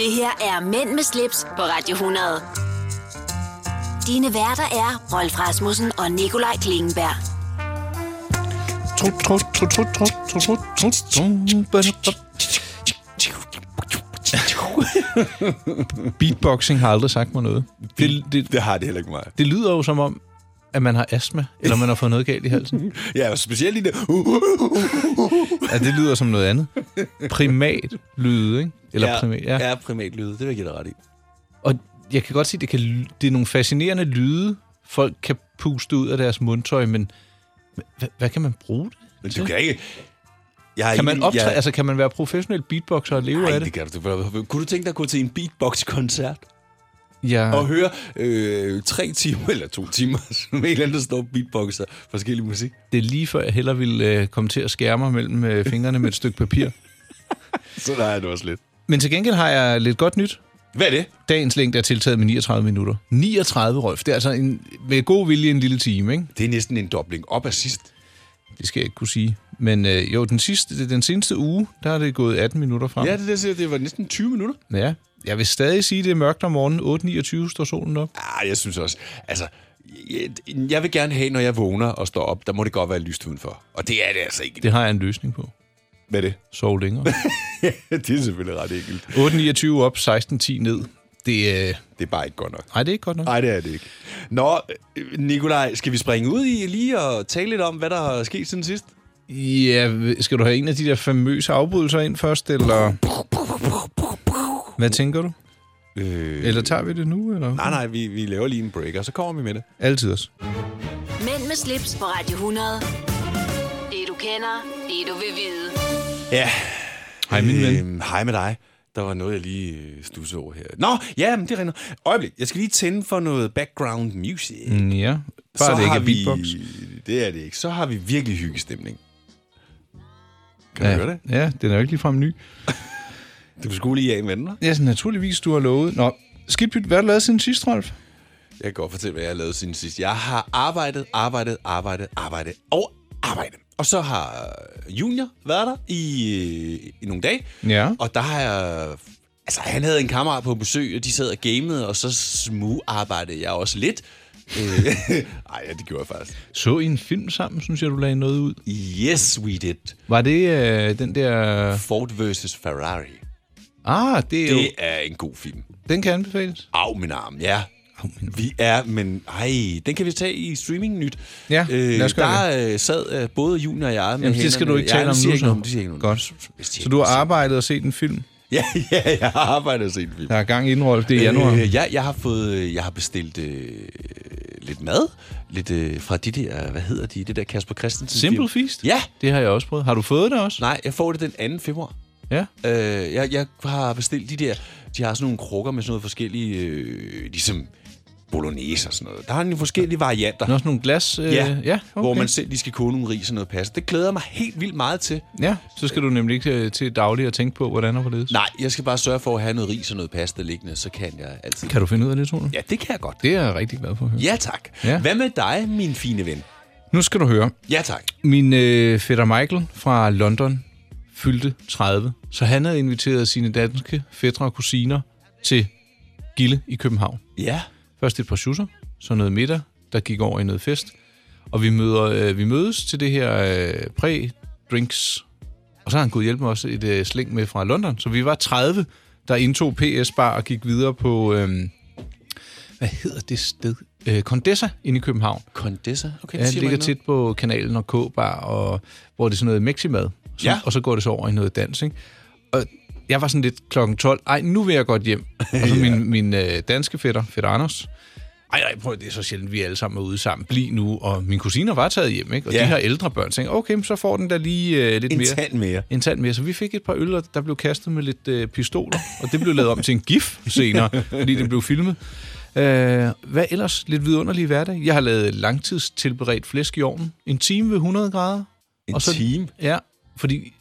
Det her er Mænd med slips på Radio 100. Dine værter er Rolf Rasmussen og Nikolaj Klingenberg. Beatboxing har aldrig sagt mig noget. Det har det heller ikke mig. Det lyder jo som om, at man har astma, eller man har fået noget galt i halsen. Ja, specielt i det. Ja, det lyder som noget andet. Primat lyde, ikke? Eller primat, ja, primat lyde. Det vil jeg give dig ret i. Og jeg kan godt sige, det er nogle fascinerende lyde, folk kan puste ud af deres mundtøj, men hvad kan man bruge det? Men du kan ikke... Kan man være professionel beatboxer og leve af det? Nej, det kan du. Kunne du tænke dig at gå til en beatbox-koncert? Ja. Og høre 3 timer eller 2 timer, som en eller anden, der står beatboxer forskellig musik? Det er lige før, jeg hellere ville komme til at skære mig mellem fingrene med et stykke papir. Så der er det også lidt. Men til gengæld har jeg lidt godt nyt. Hvad er det? Dagens længde er tiltaget med 39 minutter. 39, Rolf. Det er altså med god vilje en lille time, ikke? Det er næsten en dobling op af sidst. Det skal jeg ikke kunne sige. Men jo, den seneste uge, der er det gået 18 minutter frem. Ja, det var næsten 20 minutter. Ja, jeg vil stadig sige, det er mørkt om morgenen. 8.29 står solen op. Ah, jeg synes også, altså... Jeg vil gerne have, når jeg vågner og står op, der må det godt være lyst udenfor. Og det er det altså ikke. Det har jeg en løsning på. Hvad er det? Sov længere. Det er selvfølgelig ret enkelt. 8.29 op, 16.10 ned. Det er bare ikke godt nok. Nej, det er ikke godt nok. Nej, det er det ikke. Nå, Nikolaj, skal vi springe ud i lige og tale lidt om, hvad der er sket siden sidst? Ja, skal du have en af de der famøse afbrydelser ind først, eller... Hvad tænker du? Eller tager vi det nu, eller? Nej, vi laver lige en break, og så kommer vi med det. Altid også. Mænd med slips på Radio 100. Det du kender, det du vil vide. Ja. Hej, min ven. Hej med dig. Der var noget, jeg lige stussede over her. Nå, ja, men det rinder. Øjeblik, jeg skal lige tænde for noget background music. Ja, bare det ikke er beatbox. Det er det ikke. Så har vi virkelig hyggestemning. Kan du høre det? Ja, den er jo ikke ligefrem ny. Du skulle lige af med den, hva'? Ja, naturligvis, du har lovet. Nå, skidtbyt, hvad har du lavet siden sidst, Rolf? Jeg kan godt fortælle, hvad jeg har lavet siden sidst. Jeg har arbejdet. Og så har Junior været der i nogle dage. Ja. Og der har jeg... Altså, han havde en kammerat på besøg, og de sad og gamede, og så arbejdede jeg også lidt. Ej, ja, det gjorde jeg faktisk. Så I en film sammen, synes jeg, du lagde noget ud? Yes, we did. Var det den der... Ford vs. Ferrari. Det er en god film. Den kan anbefales. Af min arm, ja. Den kan vi tage i streaming nyt. Ja, lad os gøre der sad både Junior og jeg med Jamen, det skal du ikke tale om nu, så. Det siger ikke godt. Så du har arbejdet og set en film? Ja, jeg har arbejdet og set en film. Der er gang i den, Rolf. Det er januar. Jeg har bestilt lidt mad. Lidt fra de der, hvad hedder de? Det der Kasper Christensen. Simple Feast? Ja. Det har jeg også prøvet. Har du fået det også? Nej, jeg får det den 2. februar. Ja. Jeg har bestilt de der... De har sådan nogle krukker med sådan noget forskellige... ligesom bolognese og sådan noget. Der har nogle forskellige varianter. Nå, sådan nogle glas... Okay. Hvor man selv lige skal koge nogle ris og noget pasta. Det glæder mig helt vildt meget til. Ja, så skal du nemlig ikke til daglig at tænke på, hvordan og hvorledes. Nej, jeg skal bare sørge for at have noget ris og noget pasta liggende, så kan jeg altid... Kan du finde ud af det, tror du? Ja, det kan jeg godt. Det er jeg rigtig glad for at høre. Ja, tak. Ja. Hvad med dig, min fine ven? Nu skal du høre. Ja, tak. Min fætter Michael fra London fyldte 30, så han havde inviteret sine danske fætre og kusiner til Gilde i København. Ja. Først et par schusser, så noget middag, der gik over i noget fest. Og vi mødes til det her præ-drinks. Og så har han kunnet hjælpe mig også et sling med fra London. Så vi var 30, der indtog PS-bar og gik videre på... hvad hedder det sted? Condessa inde i København. Condessa? Okay, ja, det ligger tæt på kanalen og K-bar, og hvor det er sådan noget Meximad. Og så går det så over i noget dans, ikke? Og jeg var sådan lidt klokken 12. Ej, nu vil jeg godt hjem. Og så min danske fætter Anders. Ej, prøv, det er så sjældent, vi alle sammen er ude sammen. Bliv nu. Og mine kusiner var taget hjem, ikke? Og de her ældre børn tænkte, okay, så får den der lige lidt mere. En tand mere. Så vi fik et par øl, der blev kastet med lidt pistoler. Og det blev lavet om til en gif senere, fordi det blev filmet. Hvad ellers? Lidt vidunderlig hverdag. Jeg har lavet langtidstilberedt flæsk i ovnen. En time ved 100 grader. Time? Ja, fordi...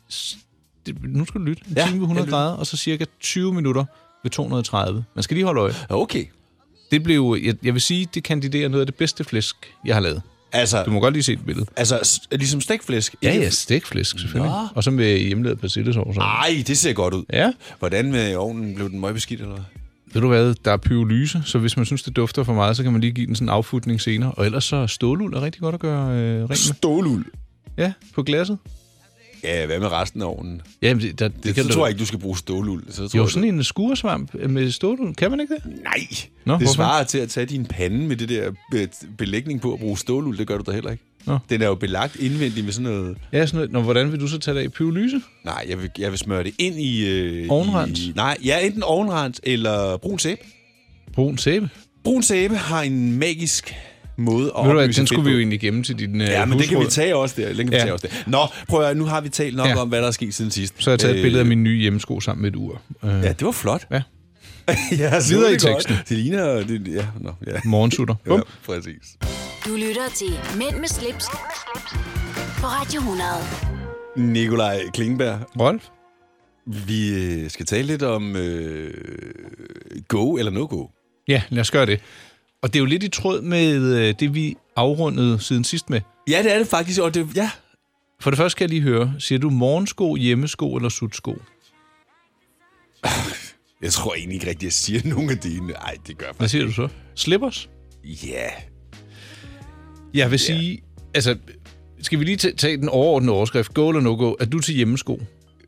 nu skal du lytte. En time ved 100 grader, og så cirka 20 minutter ved 230. Man skal lige holde øje. Okay. Det blev, jeg vil sige, det kandiderer noget af det bedste flæsk, jeg har lavet. Altså, Du må godt lige se et billede. altså ligesom stegflæsk? Ja, stegflæsk selvfølgelig. Nå. Og så med hjemmelavet persillesovs. Ej, det ser godt ud. Ja. Hvordan med ovnen? Blev den møgbeskidt, eller hvad? Ved du hvad, der er pyrolyse, så hvis man synes, det dufter for meget, så kan man lige give den sådan en affutning senere. Og ellers så ståluld er rigtig godt at gøre rent med. Ståluld? Ja, på glasset. Ja, hvad med resten af ovnen? Jamen, Det kan tror jeg ikke, du skal bruge ståluld. Så tror jo, jeg, sådan en skuresvamp med ståluld. Kan man ikke det? Nej, Nå, det hvorfor? svarer til at tage din pande med det der belægning på at bruge ståluld. Det gør du da heller ikke. Nå. Den er jo belagt indvendigt med sådan noget... Ja, sådan noget. Nå, hvordan vil du så tage det af? Pyrolyse? Nej, jeg vil smøre det ind i... Ovnrens? Nej, ja, enten ovnrens eller brun sæbe. Brun sæbe? Brun sæbe har en magisk måde at Ved du hvad, opløse den skulle fedt vi jo på. egentlig gemme til din Ja, men det kan vi husråd. tage også der. Den kan vi tage også der. Nå, prøv at, nu har vi talt nok om, hvad der er sket siden sidst. Så har jeg taget et billede af mine nye hjemmesko sammen med et ur. Ja, det var flot. Ja. Ja, så Videre i det godt. teksten. Det ligner... Det, ja, nå, ja. Morgensutter. Ja, Bum. præcis. Du lytter til Mænd med slips, på Radio 100. Nikolaj Klingberg, Rolf? vi skal tale lidt om go eller no-go. Ja, lad os gøre det. Og det er jo lidt i tråd med det, vi afrundede siden sidst med. Ja, det er det faktisk. Og det, ja. For det første skal jeg lige høre, siger du morgensko, hjemmesko eller sutsko? Jeg tror egentlig ikke rigtigt, at jeg siger nogen af dine. Nej, det gør jeg Hvad faktisk siger du så? Slippers? Ja. Jeg vil sige, altså, skal vi lige tage den overordnede overskrift, go eller no-go? Er du til hjemmesko?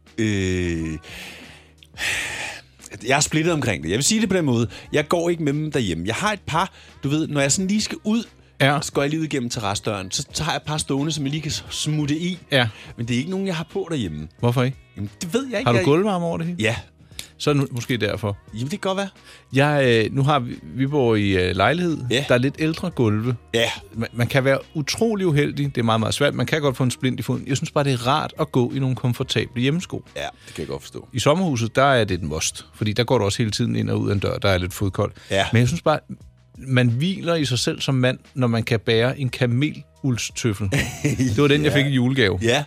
Jeg er splittet omkring det. Jeg vil sige det på den måde. Jeg går ikke med dem derhjemme. Jeg har et par, du ved, når jeg sådan lige skal ud, så går jeg lige ud igennem terrasdøren. Så har jeg et par stående, som jeg lige kan smutte i. Ja. Men det er ikke nogen, jeg har på derhjemme. Hvorfor ikke? Jamen, det ved jeg ikke. Har du gulvvarme over det hele? Ja. Så er det måske derfor. Jamen, det kan godt være. Nu har vi bor i lejlighed. Ja. Der er lidt ældre gulve. Ja. Man kan være utrolig uheldig. Det er meget, meget svært. Man kan godt få en splint i foden. Jeg synes bare, det er rart at gå i nogle komfortable hjemmesko. Ja, det kan jeg godt forstå. I sommerhuset, der er det et must. Fordi der går du også hele tiden ind og ud af en dør. Der er lidt fodkoldt. Ja. Men jeg synes bare, man hviler i sig selv som mand, når man kan bære en kamelulstøffel. Det var den, jeg fik i julegave. Ja.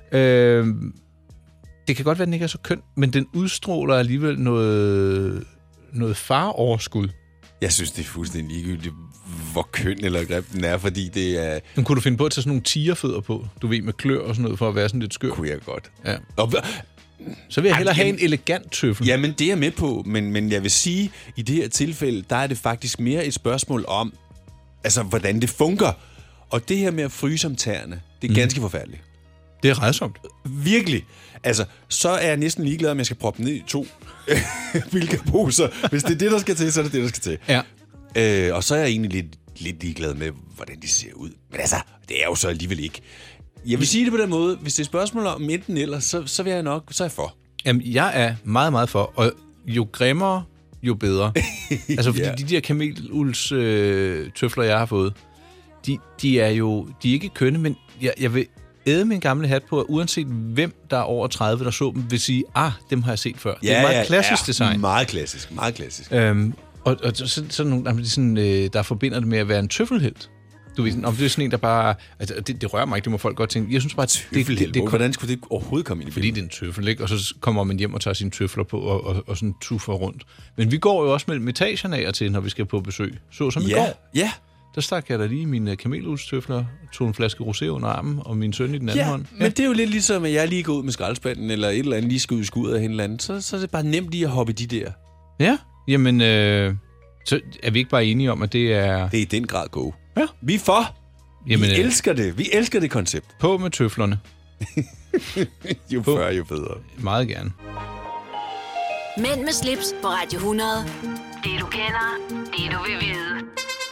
Det kan godt være, den ikke er så køn, men den udstråler alligevel noget faroverskud. Jeg synes, det er fuldstændig ligegyldigt, hvor køn eller grim den er, fordi det er... Men kunne du finde på at tage sådan nogle tigerfødder på? Du ved, med klør og sådan noget, for at være sådan lidt skør. Kunne jeg godt. Ja. Og, Så vil jeg hellere have en elegant tøffel. jamen, det er jeg med på, men jeg vil sige, i det her tilfælde, der er det faktisk mere et spørgsmål om, altså, hvordan det fungerer. Og det her med at fryse om tæerne, det er ganske forfærdeligt. Det er rædsomt. Virkelig. Altså, så er jeg næsten ligeglad, om jeg skal proppe ned i 2 bilkaposer. Hvis det er det, der skal til, så er det det, der skal til. Ja. Og så er jeg egentlig lidt ligeglad med, hvordan de ser ud. Men altså, det er jo så alligevel ikke. Jeg vil sige det på den måde. Hvis det er et spørgsmål om enten eller, så vil jeg nok, så er jeg for. Jamen, jeg er meget, meget for. Og jo grimmere, jo bedre. Altså, fordi de der kamelulds tøfler, jeg har fået, de er ikke kønne, men jeg vil æde min gamle hat på, at uanset hvem der er over 30, der så dem, vil sige, dem har jeg set før. Det er meget klassisk design. Meget klassisk, meget klassisk. Og sådan nogle, der forbinder det med at være en tøffelhelt. Du ved, om det er sådan en, der bare... Altså, det rører mig ikke, det må folk godt tænke. Jeg synes bare, det hvordan skulle det overhovedet komme ind i fordi det er en tøffel, ikke? Og så kommer man hjem og tager sine tøfler på og sådan tuffer rundt. Men vi går jo også mellem etagerne af og til, når vi skal på besøg. Så som i går. Ja. Der stak jeg da lige mine kamelulstøfler, tog en flaske rosé under armen, og min søn i den anden hånd. Men det er jo lidt ligesom, at jeg lige går ud med skraldespanden, eller et eller andet, lige skal ud i skuddet af en eller anden. Så er det bare nemt lige at hoppe i de der. Ja, jamen, så er vi ikke bare enige om, at det er... Det er i den grad go. Ja. Vi er for. Jamen, vi elsker det. Vi elsker det koncept. På med tøflerne. Jo før, jo bedre. Meget gerne. Mænd med slips på Radio 100. Det du kender, det du vil vide.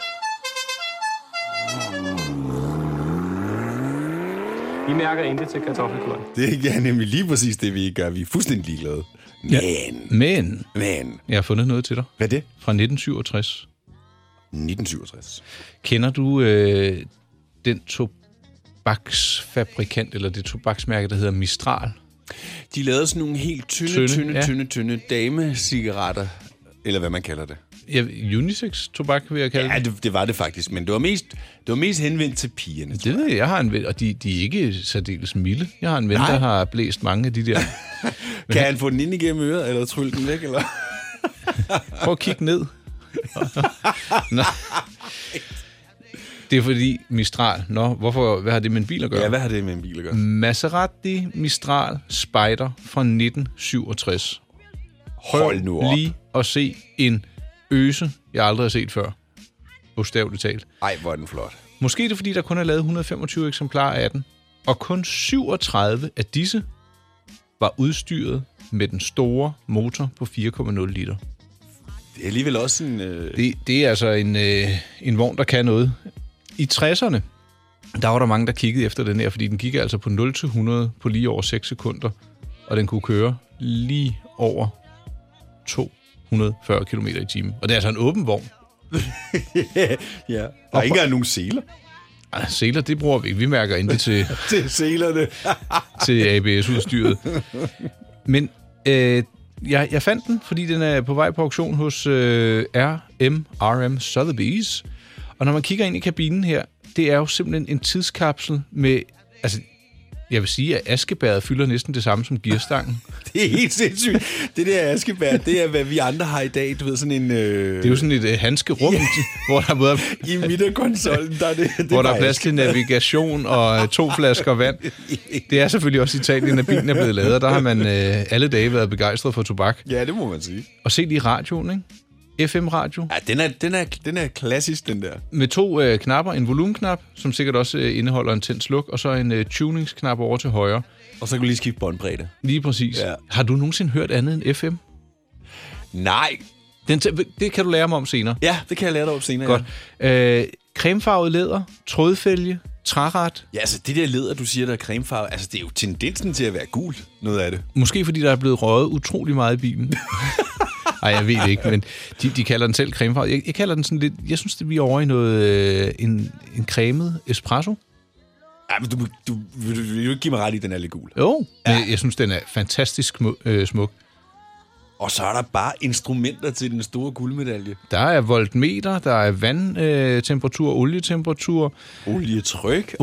Vi mærker intet til kartoffelkuren. Det er nemlig lige præcis det, vi ikke gør. Vi er fuldstændig ligeglade. Men jeg har fundet noget til dig. Hvad er det? Fra 1967. 1967. Kender du den tobaksfabrikant, eller det tobaksmærke, der hedder Mistral? De lavede sådan nogle helt tynde damecigaretter, eller hvad man kalder det. Ja, unisex-tobak, vil jeg kalde det. Ja, det var det faktisk, men det var mest henvendt til pigerne. Det ved jeg har en ven, og de er ikke særdeles milde. Jeg har en ven, der har blæst mange af de der. Kan han få den ind igennem øret, eller trylle den væk, eller? Prøv at kigge ned. Det er fordi Mistral. Hvad har det med en bil at gøre? Ja, hvad har det med en bil at gøre? Maserati Mistral Spider fra 1967. Hold nu op. Lige at se en øse, jeg aldrig har set før. Bogstaveligt talt. Ej, hvor er den flot. Måske er det, fordi der kun er lavet 125 eksemplarer af den, og kun 37 af disse var udstyret med den store motor på 4,0 liter. Det er alligevel også en... Det er altså en vogn, der kan noget. I 60'erne, der var der mange, der kiggede efter den her, fordi den gik altså på 0-100 på lige over 6 sekunder, og den kunne køre lige over 240 km i timen. Og det er altså en åben vogn. Ja. Der er ikke engang nogen seler. Ej, seler, det bruger vi ikke. Vi mærker ikke til... til selerne. til ABS-udstyret. Men jeg fandt den, fordi den er på vej på auktion hos RM Sotheby's. Og når man kigger ind i kabinen her, det er jo simpelthen en tidskapsel med... Altså, jeg vil sige, at askebæret fylder næsten det samme som gearstangen. Det er helt sindssygt. Det der askebær, det er, hvad vi andre har i dag. Du ved, sådan en... Det er jo sådan et handskerum, hvor der både... I midterkonsollen, der er det hvor der er plads til navigation og 2 flasker vand. Det er selvfølgelig også Italien, at bilen er blevet lavet. Der har man alle dage været begejstret for tobak. Ja, det må man sige. Og se lige radioen, ikke? FM-radio. Ja, den er klassisk, den der. Med 2 knapper. En volumenknap, som sikkert også indeholder en tænd sluk, og så en tuningsknap over til højre. Og så kan du lige skifte båndbredde. Lige præcis. Ja. Har du nogensinde hørt andet end FM? Nej. Det kan du lære mig om senere. Ja, det kan jeg lære dig om senere. Godt. Ja. Cremefarvet læder, trådfælge, træret. Ja, altså det der læder, du siger, der er cremefarvet, altså det er jo tendensen til at være gult, noget af det. Måske fordi der er blevet røget utrolig meget i bilen. Nej, jeg ved det ikke, men de kalder den selv cremefarvet. Jeg kalder den sådan lidt... Jeg synes, det bliver over i noget... en cremet espresso. Ja, men du vil jo ikke give mig ret i, den er lidt gul. Jo, ja. Jeg synes, den er fantastisk smuk. Og så er der bare instrumenter til den store guldmedalje. Der er voltmeter, der er vandtemperatur, olietemperatur. Olietryk.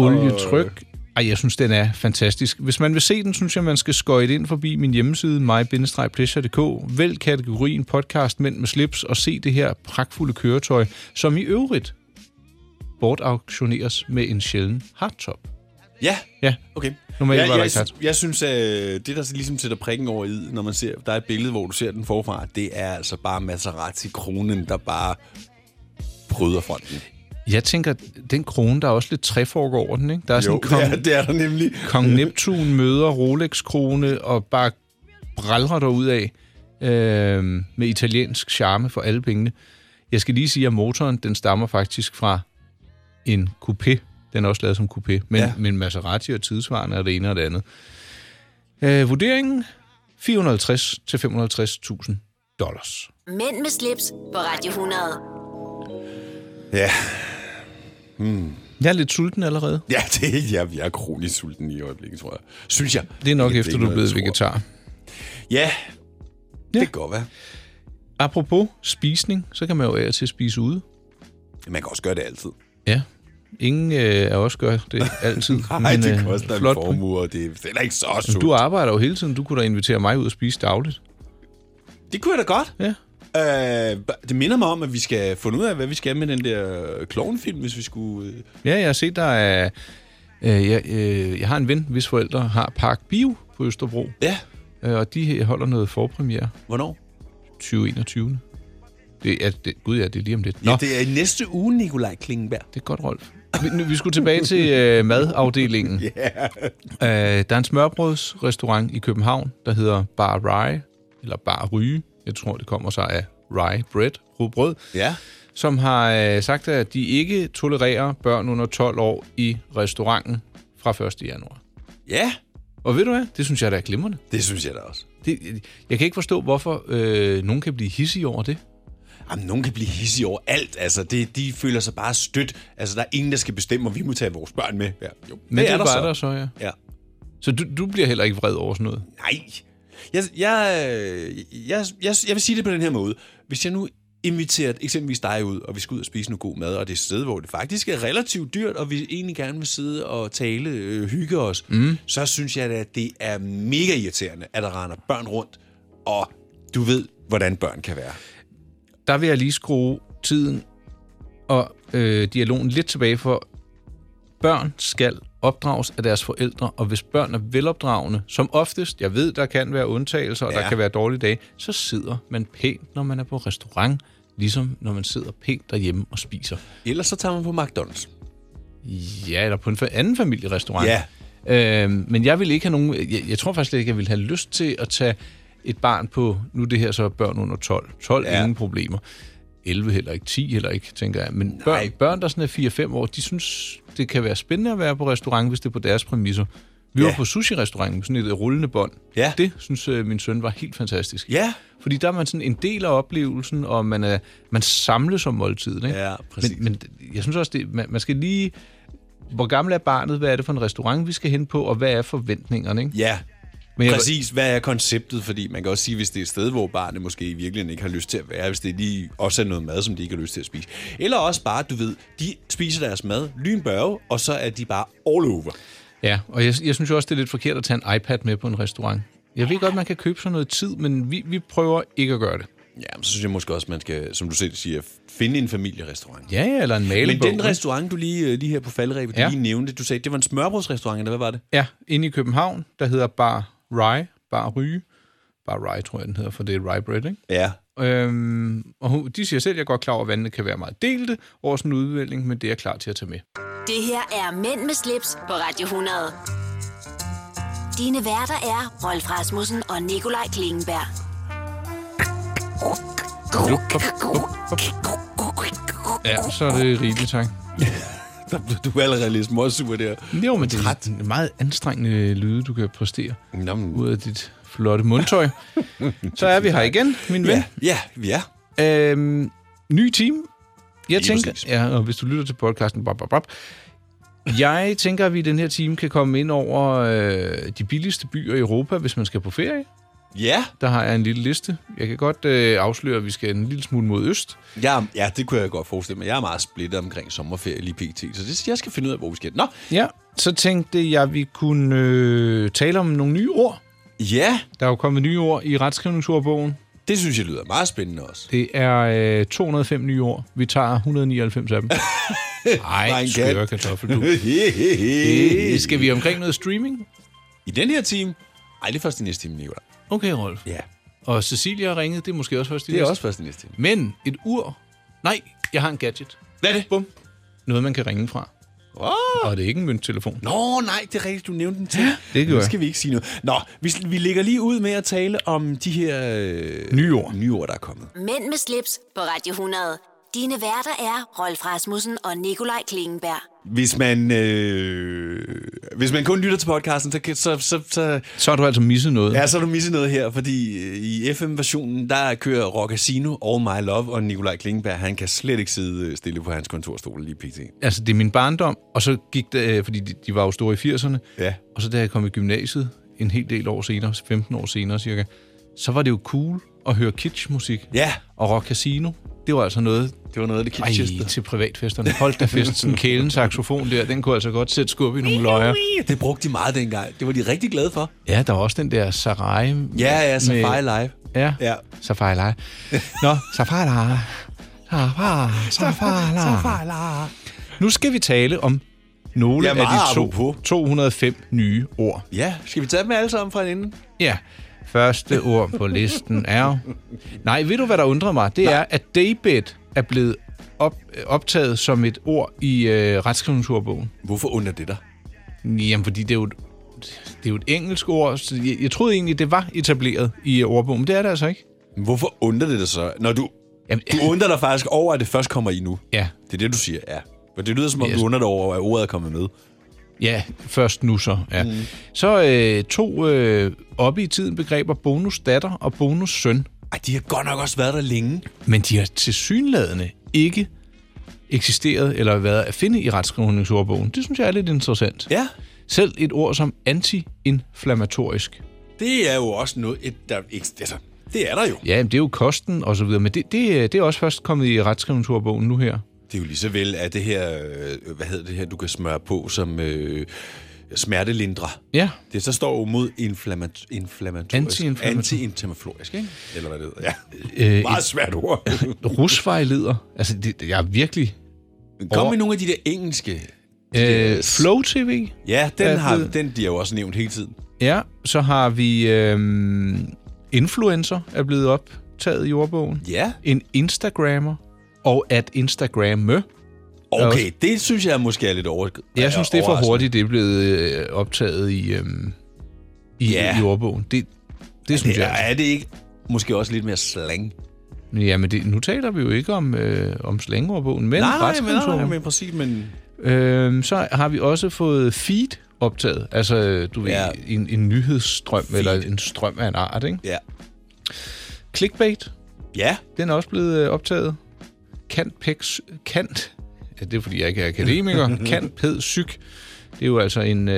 Ej, jeg synes, den er fantastisk. Hvis man vil se den, synes jeg, man skal skøjte ind forbi min hjemmeside, my-pleasure.dk. Vælg kategorien podcast Mænd med slips og se det her pragtfulde køretøj, som i øvrigt bortauktioneres med en sjælden hardtop. Ja, okay. Jeg synes, at det, der ligesom sætter prikken over i, når man ser, der er et billede, hvor du ser den forfra, det er altså bare Maserati-kronen, der bare bryder fronten. Jeg tænker, den krone, der er også lidt træfork over den, ikke? Der er sådan det er der nemlig. Kong Neptun møder Rolex-krone og bare brælrer derud af med italiensk charme for alle pengene. Jeg skal lige sige, at motoren, den stammer faktisk fra en coupé. Den er også lavet som coupé, men Maserati og tidsvarende er det ene og det andet. Vurderingen? $450,000 til $550,000. Mænd med slips på Radio 100. Ja. Jeg er lidt sulten allerede. Ja, jeg er kronisk sulten i øjeblikket, tror jeg. Synes jeg. Det er nok efter, du er blevet vegetar. Ja, det kan godt være. Apropos spisning, så kan man jo af og til spise ude. Man kan også gøre det altid. Ja. Ingen af os gør det altid. Nej, det koster en formue, og det er ikke så sundt. Du arbejder jo hele tiden. Du kunne da invitere mig ud og spise dagligt. Det kunne jeg da godt. Ja. Det minder mig om, at vi skal finde ud af, hvad vi skal med den der klovnefilm, hvis vi skulle... Ja, jeg har set, der er... Jeg har en ven, hvis forældre har Park Bio på Østerbro. Ja. Og de holder noget forpremiere. Hvornår? 2021. Det er lige om lidt. Nå. Ja, det er i næste uge, Nikolaj Klingenberg. Det er godt, Rolf. Vi skulle tilbage til madafdelingen. Der er en smørbrødsrestaurant i København, der hedder Bar Rye, eller Bar Ryge. Jeg tror, det kommer sig af rye bread, rugbrød. Ja. Som har sagt, at de ikke tolererer børn under 12 år i restauranten fra 1. januar. Ja. Og ved du hvad? Det synes jeg, der er glimrende. Det synes jeg da også. Jeg kan ikke forstå, hvorfor nogen kan blive hissige over det. Jamen, nogen kan blive hissige over alt. Altså, de føler sig bare stødt. Altså, der er ingen, der skal bestemme, om vi må tage vores børn med. Ja. Jo, men det er bare der så, ja. Så du bliver heller ikke vred over sådan noget? Nej. Jeg vil sige det på den her måde. Hvis jeg nu inviterer eksempelvis dig ud, og vi skal ud og spise noget god mad, og det er et sted, hvor det faktisk er relativt dyrt, og vi egentlig gerne vil sidde og tale, hygge os, så synes jeg, at det er mega irriterende, at der render børn rundt, og du ved, hvordan børn kan være. Der vil jeg lige skrue tiden og dialogen lidt tilbage, for børn skal opdrages af deres forældre, og hvis børn er velopdragende, som oftest, jeg ved, der kan være undtagelser, og der kan være dårlige dage, så sidder man pænt, når man er på restaurant, ligesom når man sidder pænt derhjemme og spiser. Ellers så tager man på McDonald's. Ja, eller på en anden familierestaurant. Ja. Men jeg vil ikke have nogen... Jeg tror faktisk ikke, jeg vil have lyst til at tage et barn på... Nu er det her så børn under 12. 12, ingen problemer. 11 heller ikke, 10 heller ikke, tænker jeg. Men børn der sådan er 4-5 år, de synes, det kan være spændende at være på restaurant, hvis det er på deres præmisser. Vi var på sushi-restauranten, sådan et rullende bånd. Ja. Det synes min søn var helt fantastisk. Ja. Fordi der er man sådan en del af oplevelsen, og man samles om måltidet. Ikke? Ja, præcis. Men jeg synes også, man skal lige... Hvor gammel er barnet? Hvad er det for en restaurant, vi skal hen på? Og hvad er forventningerne? Ikke? Ja, præcis. Hvad er konceptet? Fordi man kan også sige, hvis det er et sted, hvor barnet måske i virkeligheden ikke har lyst til at være, hvis det lige også er noget mad, som de ikke har lyst til at spise. Eller også bare, du ved, de spiser deres mad, lynbørge, og så er de bare all over. Ja, og jeg synes jo også, det er lidt forkert at tage en iPad med på en restaurant. Jeg ved godt, man kan købe sådan noget tid, men vi prøver ikke at gøre det. Ja, så synes jeg måske også, man skal, som du selv siger, finde en familierestaurant. Ja, eller en malebog. Men den restaurant, du lige her på falderebet, du lige nævnte, du sagde, det var en smørbrødsrestaurant, eller hvad var det? Ja, inde i København, der hedder Bar Rye. Bar Rye, tror jeg, den hedder, for det er rye bread, ikke? Ja. Og de siger selv, at jeg er godt klar over, at vandene kan være meget delte over sådan en udvælgning, men det er jeg klar til at tage med. Det her er Mænd med slips på Radio 100. Dine værter er Rolf Rasmussen og Nikolaj Klingenberg. Ja, så er det rigeligt, tak. Du er allerede lidt småsur der. Jo, men det er en meget anstrengende lyde, du kan præstere ud af dit flotte mundtøj. Så er vi her igen, min ven. Ja. Ny team. Jeg tænker, og hvis du lytter til podcasten, jeg tænker, at vi i den her team kan komme ind over de billigste byer i Europa, hvis man skal på ferie. Ja. Der har jeg en lille liste. Jeg kan godt afsløre, at vi skal en lille smule mod øst. Ja, det kunne jeg godt forestille mig. Jeg er meget splittet omkring sommerferie lige pt. Så jeg skal finde ud af, hvor vi skal. Nå. Ja, så tænkte jeg, at vi kunne tale om nogle nye ord. Ja. Der er jo kommet nye ord i retskrivningsordbogen. Det synes jeg lyder meget spændende også. Det er 205 nye ord. Vi tager 199 af dem. Ej, skøre kartoffel, du. Skal vi omkring noget streaming? I den her time? Ej, det er først i næste time, Nicolaj. Okay, Rolf. Ja. Og Cecilia har ringet, det er måske også først i næste. Det er også først i næste time. Men et ur... Nej, jeg har en gadget. Hvad er det? Bum. Noget, man kan ringe fra. Og det er ikke en mønttelefon. Nå, nej, det er rigtigt, du nævnte den til. Ja, det gør jeg. Nu skal vi ikke sige noget. Nå, vi lægger lige ud med at tale om de her nye ord, der er kommet. Mænd med slips på Radio 100. Dine værter er Rolf Rasmussen og Nikolaj Klingenberg. Hvis man kun lytter til podcasten, så har du altså misset noget. Ja, så har du misset noget her, fordi i FM-versionen, der kører Rockasino, All My Love, og Nikolaj Klingenberg, han kan slet ikke sidde stille på hans kontorstol lige pt. Altså, det er min barndom, og så gik det, fordi de var jo store i 80'erne, og så da jeg kom i gymnasiet, en hel del år senere, 15 år senere cirka, så var det jo cool at høre kitsch-musik. Ja. Og Rockasino, det var altså noget... Det var noget af det kitscheste. Til privatfesterne. Hold da fest, sådan en kælen saxofon der, den kunne altså godt sætte skub i nogle løjer. Det brugte de meget dengang. Det var de rigtig glade for. Ja, der var også den der Sarai. Ja, Safari Live. Ja. Safari Live. Nå, Safari Live. Safari Live. Nu skal vi tale om nogle af de 205 nye ord. Ja, skal vi tage dem alle sammen fra inden? Ja. Første ord på listen er... Nej, ved du, hvad der undrer mig? Det er, at daybed er blevet optaget som et ord i retskrivningsordbogen. Hvorfor undrer det dig? Jamen, fordi det er jo et engelsk ord. Så jeg troede egentlig, det var etableret i ordbogen, men det er det altså ikke. Hvorfor undrer det dig så? Når du undrer dig faktisk over, at det først kommer i nu. Ja. Det er det, du siger, ja. For det lyder som om, du undrer dig over, at ordet er kommet med. Ja, først nu så. Ja. Så to oppe i tiden begreber bonusdatter og bonussøn. Ej, de har godt nok også været der længe. Men de har tilsyneladende ikke eksisteret eller været at finde i retskrivningsordbogen. Det synes jeg er lidt interessant. Ja. Selv et ord som anti-inflammatorisk. Det er jo også noget, det er der jo. Ja, det er jo kosten og så videre, men det er også først kommet i retskrivningsordbogen nu her. Det er jo lige så vel, at det her, du kan smøre på som smertelindrer. Ja. Det så står jo mod inflammatorisk. Anti-inflammatorisk, ikke? Eller hvad det hedder. Ja. Meget svært ord. Rusvejleder. Altså, jeg er virkelig Kom med nogle af de der engelske. Flow TV. Ja, den bliver jo også nævnt hele tiden. Ja, så har vi Influencer er blevet optaget i ordbogen. Ja. En Instagrammer og at Instagramme. Okay, det synes jeg måske er lidt Jeg synes, det er for hurtigt, det er blevet optaget i ordbogen. Det synes jeg. Er det ikke måske også lidt mere slang? Jamen, nu taler vi jo ikke om slangordbogen, men Nej, men præcis, men... Så har vi også fået feed optaget. Altså, du ved, en nyhedsstrøm, feed. Eller en strøm af en art, ikke? Ja. Clickbait. Ja. Den er også blevet optaget. Det er, fordi jeg ikke er akademiker. Kant-pæd-psyk. Det er jo altså en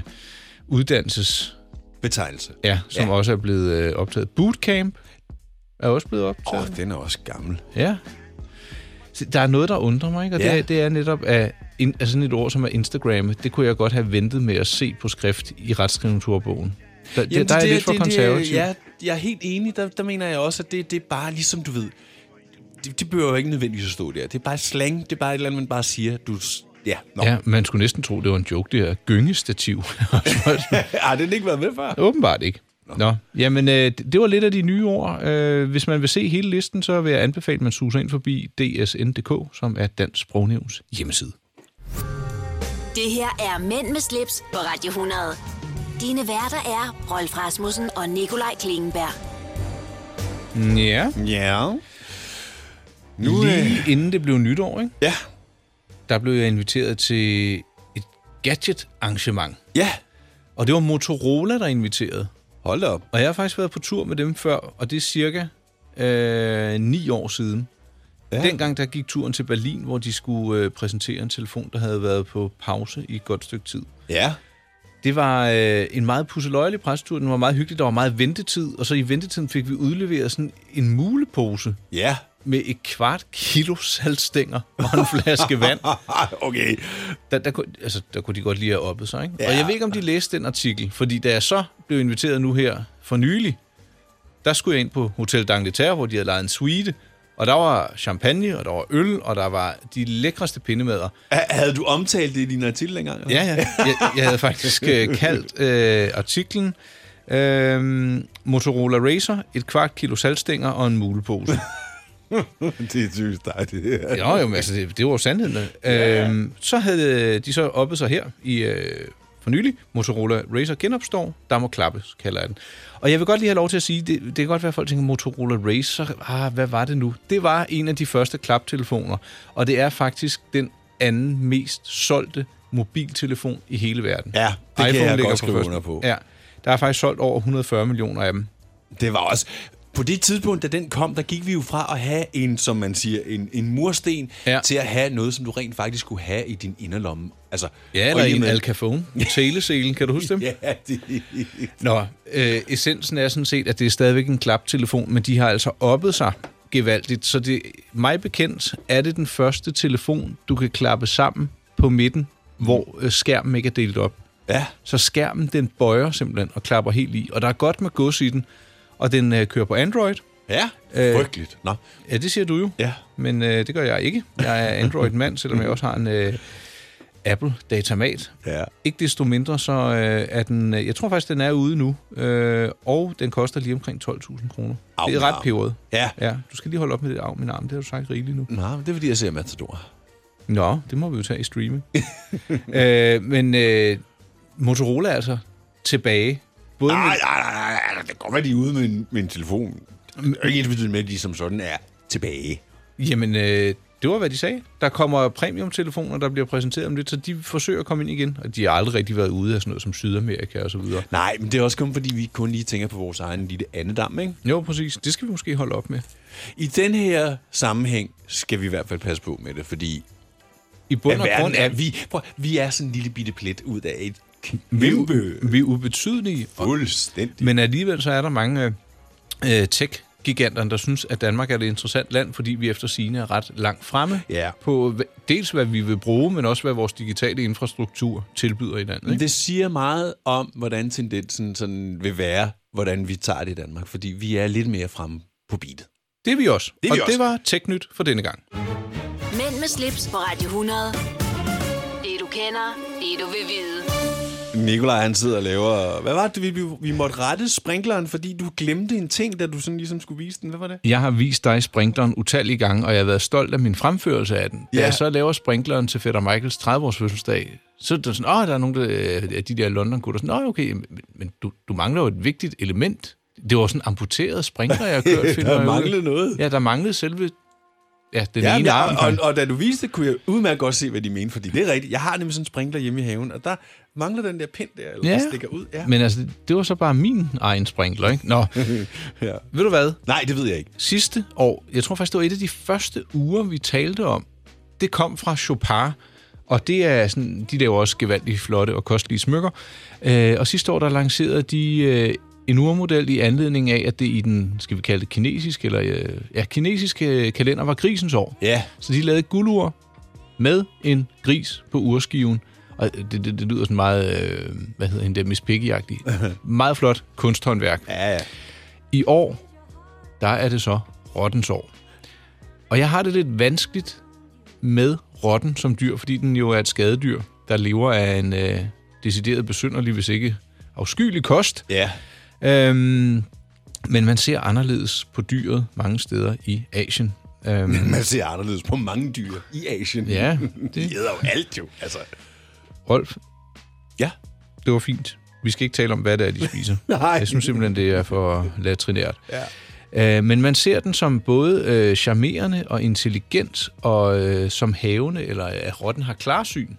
uddannelsesbetegnelse. Ja, som også er blevet optaget. Bootcamp er også blevet optaget. Den er også gammel. Ja. Så der er noget, der undrer mig, ikke? Og det er netop sådan et ord som er Instagram. Det kunne jeg godt have ventet med at se på skrift i retskrivningsordbogen. Der er lidt for konservativ. Jeg er helt enig. Der mener jeg også, at det er bare ligesom du ved... Det behøver jo ikke nødvendigvis at stå der. Det er bare slang. Det er bare et eller andet, man bare siger. Ja, man skulle næsten tro, det var en joke, det her gyngestativ. Har den ikke været med før? Åbenbart ikke. Nå. Jamen, det var lidt af de nye ord. Hvis man vil se hele listen, så vil jeg anbefale, at man suser ind forbi dsn.dk, som er Dansk Sprognævns hjemmeside. Det her er Mænd med slips på Radio 100. Dine værter er Rolf Rasmussen og Nikolaj Klingenberg. Ja. Lige inden det blev nytår, ikke? Ja. Der blev jeg inviteret til et gadget-arrangement. Ja. Og det var Motorola, der inviterede. Hold da op. Og jeg har faktisk været på tur med dem før, og det er cirka 9 år siden. Ja. Dengang der gik turen til Berlin, hvor de skulle præsentere en telefon, der havde været på pause i et godt stykke tid. Ja. Det var en meget pusseløjelig pressetur. Den var meget hyggelig. Der var meget ventetid, og så i ventetiden fik vi udleveret sådan en mulepose. Ja. Med 1/4 kilo saltstænger og en flaske vand. Okay. Der kunne de godt lige have oppet sig, ikke? Ja. Og jeg ved ikke, om de læste den artikel, fordi da jeg så blev inviteret nu her for nylig, der skulle jeg ind på Hotel d'Angleterre, hvor de havde lejet en suite, og der var champagne, og der var øl, og der var de lækreste pindemader. Havde du omtalt det i din artikel længere? Ja. Jeg havde faktisk kaldt artiklen Motorola Razr, 1/4 kilo saltstænger og en mulepose. Det er typisk dig, det her. Jo, men altså, det var jo sandheden. Så havde de så oppet sig her i for nylig. Motorola Razr genopstår. Der må klappes, kalder jeg den. Og jeg vil godt lige have lov til at sige, det kan godt være, at folk tænker, Motorola Razr, hvad var det nu? Det var en af de første klaptelefoner, og det er faktisk den anden mest solgte mobiltelefon i hele verden. Ja, det iPhone kan jeg godt skrive under på. Ja, der er faktisk solgt over 140 millioner af dem. Det var også... På det tidspunkt, da den kom, der gik vi jo fra at have en, som man siger, en mursten, til at have noget, som du rent faktisk kunne have i din inderlomme. Altså, ja, eller en Al Capone. Teleselen, kan du huske dem? Ja, det... Nå, essensen er sådan set, at det er stadigvæk en klaptelefon, men de har altså oppet sig gevaldigt. Så det, mig bekendt, er det den første telefon, du kan klappe sammen på midten, hvor skærmen ikke er delt op. Ja. Så skærmen, den bøjer simpelthen og klapper helt i. Og der er godt med gods i den. Og den kører på Android. Ja, frygteligt. Nå. Ja, det siger du jo. Ja. Men det gør jeg ikke. Jeg er Android-mand, selvom jeg også har en Apple-datamat. Ja. Ikke desto mindre, så er den... Jeg tror faktisk, den er ude nu. Og den koster lige omkring 12.000 kroner. Det er ret peberet. Ja. Du skal lige holde op med det af min arm. Det har du sagt rigeligt nu. Nej, det er fordi, jeg ser Matador. Nå, det må vi jo tage i streaming. Men Motorola er altså tilbage. Nej, det går være, de er ude med en telefon. Det er ikke ensbetydende med, at de som sådan er tilbage. Jamen, det var, hvad de sagde. Der kommer premium-telefoner, der bliver præsenteret om lidt, så de forsøger at komme ind igen. Og de har aldrig rigtig været ude af sådan noget som Sydamerika og så videre. Nej, men det er også kun, fordi vi kun lige tænker på vores egen lille andedam, ikke? Jo, præcis. Det skal vi måske holde op med. I den her sammenhæng skal vi i hvert fald passe på med det, fordi i bund og grund er vi er sådan en lille bitte plet ud af et vi er ubetydelige. Fuldstændig. Men alligevel så er der mange tech-giganterne, der synes, at Danmark er et interessant land, fordi vi efter sigende er ret langt fremme på dels, hvad vi vil bruge, men også, hvad vores digitale infrastruktur tilbyder i landet. Ikke? Det siger meget om, hvordan tendensen sådan vil være, hvordan vi tager det i Danmark, fordi vi er lidt mere fremme på beatet. Det er vi også. Det var TechNyt for denne gang. Mænd Mænd med slips på Radio 100. Det du kender, det du vil vide. Nikolaj, han sidder og laver... Hvad var det, vi måtte rette sprinkleren, fordi du glemte en ting, da du sådan ligesom skulle vise den? Hvad var det? Jeg har vist dig sprinkleren utallige gange, og jeg har været stolt af min fremførelse af den. Da jeg så laver sprinkleren til fætter Michaels 30-års fødselsdag, så er det sådan, der er nogle af de der London-gutter. Sådan, okay, men du mangler jo et vigtigt element. Det var sådan en amputeret sprinkler, jeg har kørt. Der manglede noget. Ja, der manglede selve... Ja, den ene arm. Og da du viste det, kunne jeg udmærket godt se, hvad de mente, fordi det er rigtigt. Jeg har nemlig sådan en sprinkler hjemme i haven, og der mangler den der pind der, eller der stikker ud. Ja. Men altså, det var så bare min egen sprinkler, ikke? Nå, Ved du hvad? Nej, det ved jeg ikke. Sidste år, jeg tror faktisk, det var et af de første uger, vi talte om, det kom fra Chopard, og det er sådan, de laver også gevaldigt flotte og kostelige smykker. Og sidste år, der lancerede de... en urmodel i anledning af, at det i den, skal vi kalde det kinesiske, eller kinesiske kalender var grisens år. Ja. Så de lavede et guldur med en gris på urskiven. Og det lyder sådan meget, Miss Piggy-agtigt. Meget flot kunsthåndværk. Ja. I år, der er det så rottens år. Og jeg har det lidt vanskeligt med rotten som dyr, fordi den jo er et skadedyr, der lever af en decideret besynderlig, hvis ikke afskyelig kost. Ja. Men man ser anderledes på dyret mange steder i Asien. Man ser anderledes på mange dyr i Asien. Ja. De æder jo alt jo. Altså. Rolf? Ja? Det var fint. Vi skal ikke tale om, hvad det er, de spiser. Nej. Jeg synes simpelthen, det er for latrinært. Ja. Men man ser den som både charmerende og intelligent, og som havende, eller at rotten har klarsyn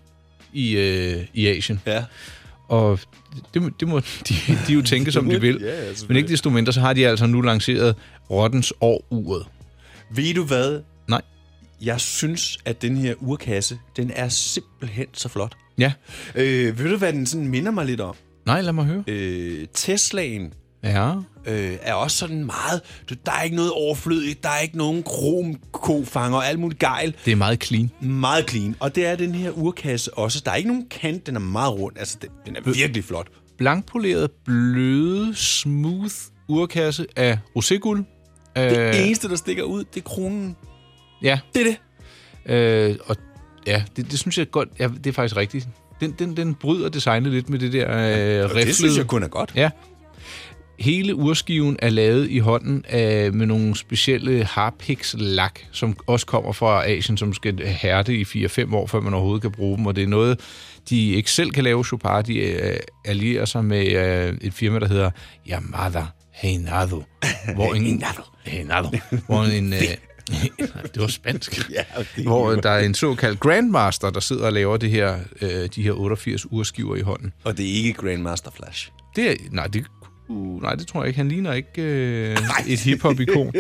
i Asien. Ja. Og det må de jo tænke, som de vil. Ja, men ikke desto mindre, så har de altså nu lanceret rottens år-uret. Ved du hvad? Nej. Jeg synes, at den her urkasse, den er simpelthen så flot. Ja. Ved du, hvad den sådan minder mig lidt om? Nej, lad mig høre. Teslaen er også sådan meget... Der er ikke noget overflødigt, der er ikke nogen kromkofanger og alt muligt gejl. Det er meget clean. Meget clean. Og det er den her urkasse også. Der er ikke nogen kant, den er meget rund. Altså, den er virkelig flot. Blankpoleret, bløde, smooth urkasse af roséguld. Det eneste, der stikker ud, det er kronen. Ja. Det er det. Og ja, det synes jeg godt... Ja, det er faktisk rigtigt. Den bryder designet lidt med det der riflede. Det synes jeg kun er godt. Ja. Hele urskiven er lavet i hånden med nogle specielle harpix-lak, som også kommer fra Asien, som skal hærde i 4-5 år, før man overhovedet kan bruge dem. Og det er noget, de ikke selv kan lave. Chopard, de allierer sig med et firma, der hedder Yamada Heinado. Hvor en det var spansk. Ja, hvor der er en såkaldt Grandmaster, der sidder og laver de her 88 urskiver i hånden. Og det er ikke Grandmaster Flash. Nej, det tror jeg ikke. Han ligner ikke et hiphop-ikon.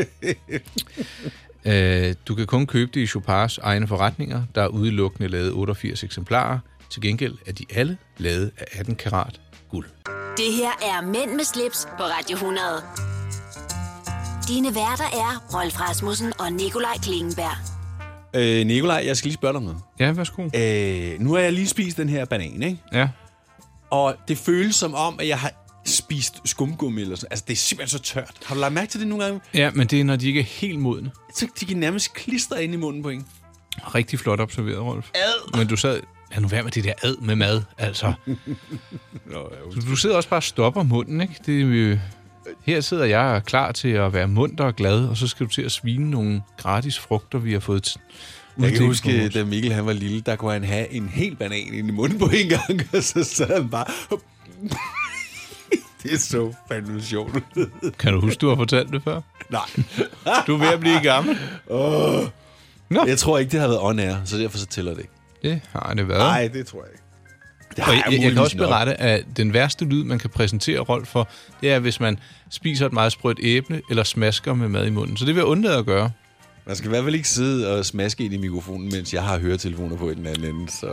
Du kan kun købe det i Chopards egne forretninger. Der er udelukkende lavet 88 eksemplarer. Til gengæld er de alle lavet af 18 karat guld. Det her er Mænd med slips på Radio 100. Dine værter er Rolf Rasmussen og Nikolaj Klingenberg. Nikolaj, jeg skal lige spørge dig noget. Ja, værsgo. Nu har jeg lige spist den her banan, ikke? Ja. Og det føles som om, at jeg har spist skumgummi eller sådan. Altså, det er simpelthen så tørt. Har du lagt mærke til det nogle gange? Ja, men det er, når de ikke er helt modne. Så de kan nærmest klistre ind i munden på en. Rigtig flot observeret, Rolf. Men du sad... Ja, nu vær med det der ad med mad, altså. Du sidder også bare og stopper munden, ikke? Det, her sidder jeg klar til at være munter og glad, og så skal du til at svine nogle gratis frugter, vi har fået Jeg kan huske, da Mikkel han var lille, der kunne han have en hel banan ind i munden på en gang, og så sad han bare... Det er så fandme sjovt. Kan du huske, du har fortalt det før? Nej. Du er ved at blive gammel. Nå. Jeg tror ikke, det har været on-air, så derfor så tæller det ikke. Det har det været. Nej, det tror jeg ikke. Jeg kan også berette, at den værste lyd, man kan præsentere Rolf for, det er, hvis man spiser et meget sprødt æble, eller smasker med mad i munden. Så det vil jeg undlade at gøre. Man skal i hvert fald ikke sidde og smaske ind i mikrofonen, mens jeg har høretelefoner på i den anden ende, så...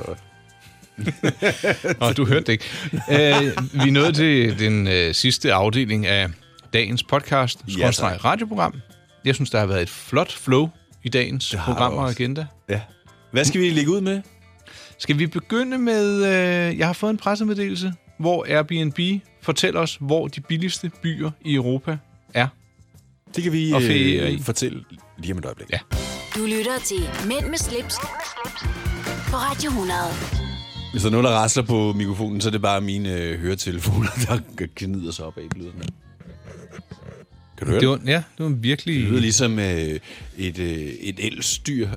Du hørte det ikke. Vi er nået til den sidste afdeling af dagens podcast, radioprogram. Jeg synes, der har været et flot flow i dagens program og agenda. Ja. Hvad skal vi lægge ud med? Skal vi begynde med... jeg har fået en pressemeddelelse, hvor Airbnb fortæller os, hvor de billigste byer i Europa er. Det kan vi fortælle lige om et øjeblik. Ja. Du lytter til Mænd med slips på Radio 100. Hvis der er noget, der rasler på mikrofonen, så er det bare mine høretelefoner, der gnider sig op af lyden. Kan du høre det? Ja, det var virkelig... Det lyder ligesom et elstyr.